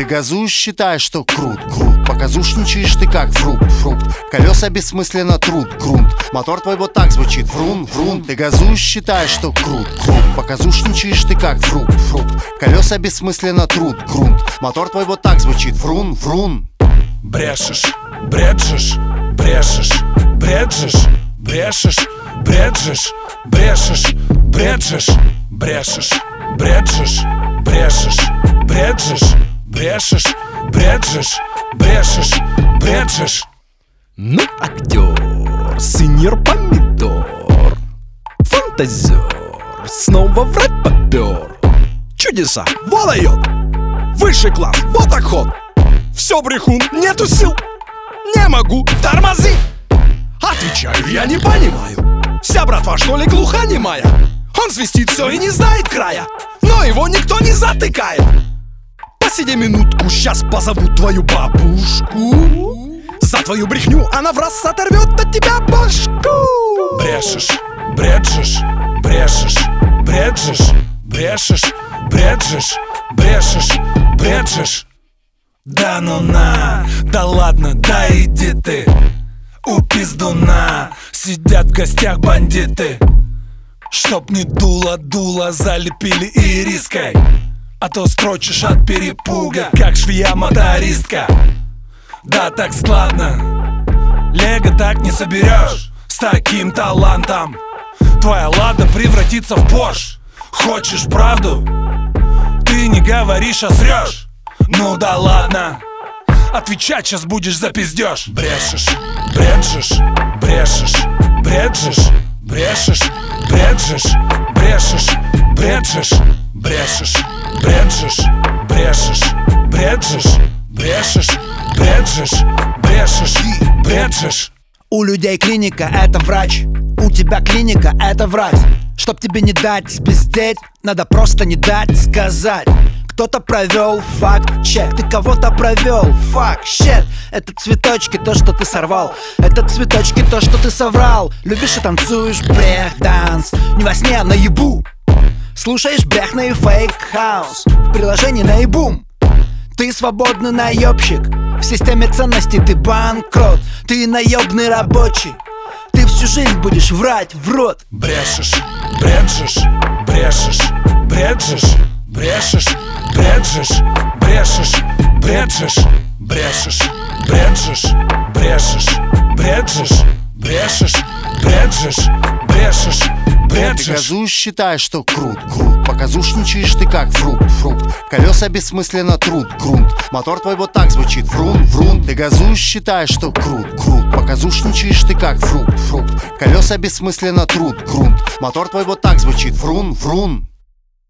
газуешь, считаешь, что крут, крут. Показушничаешь ты как фрукт, фрукт. Колеса бессмысленно труд, грунт. Мотор твой вот так звучит, врун, врун. Ты газуешь, считаешь, что крут, крут. Показушничаешь ты как фрукт, фрукт. Колеса бессмысленно труд, грунт. Мотор твой вот так звучит, врун, врун. Брешешь, бреджешь, брешешь, бреджешь, брешешь, бреджешь, брешешь, бреджешь, брешешь, бреджешь, брешешь, бреджешь, брешешь, бреджешь, брешешь, бреджешь. Ну, актер, сеньор помидор, фантазер, снова врать попер. Чудеса, вот дает, высший класс, вот так ход. Все брехун, нету сил, не могу, тормози. Отвечаю, я не понимаю, вся братва что ли глухонемая? Он свистит все и не знает края, но его никто не затыкает. Посиди минутку, сейчас позову твою бабушку. За твою брехню она в раз оторвет от тебя башку. Брешешь, бреджешь, брешешь, бреджешь, брешешь, бреджешь, брешешь, бреджешь. Да ну на, да ладно, да иди ты. У пиздуна сидят в гостях бандиты. Чтоб не дуло-дуло залепили ириской, а то строчишь от перепуга, как швея-мотористка. Да так складно, лего так не соберешь. С таким талантом твоя лада превратится в Порш. Хочешь правду? Ты не говоришь, а срешь. Ну да ладно, отвечать сейчас будешь за пиздеж. Брешешь, бреджешь, брешешь, бреджешь, брешешь, бреджешь, брешешь, бреджешь, брешешь, бреджешь, брешешь, бреджешь, брешешь, бреджешь, брешешь, бреджешь. У людей клиника — это врач, у тебя клиника — это врать. Чтоб тебе не дать спиздеть, надо просто не дать сказать. Кто-то провел факт-чек, ты кого-то провел факт-щет. Это цветочки, то, что ты сорвал. Это цветочки, то, что ты соврал. Любишь и танцуешь брех-данс, не во сне, а наебу. Слушаешь брехный фейк-хаус в приложении наебум. Ты свободный наебщик, в системе ценностей ты банкрот. Ты наебный рабочий, ты всю жизнь будешь врать в рот. Брешешь, бреджешь, брешешь, бреджешь, брешешь, бреджешь, брешешь, бреджешь, брешешь, бреджешь, брешешь, бреджешь, брешешь, бреджешь, брешешь, Ты бреджешь. газуешь, считаешь, что крут, крут. Показушничаешь ты как фрукт, фрукт. Колеса бессмысленно труд, грунт. Мотор твой вот так звучит, врун, врун. Ты газуешь, считаешь, что крут, крут. Показушничаешь ты как фрукт, фрукт. Колеса бессмысленно труд, грунт. Мотор твой вот так звучит, врун, врун.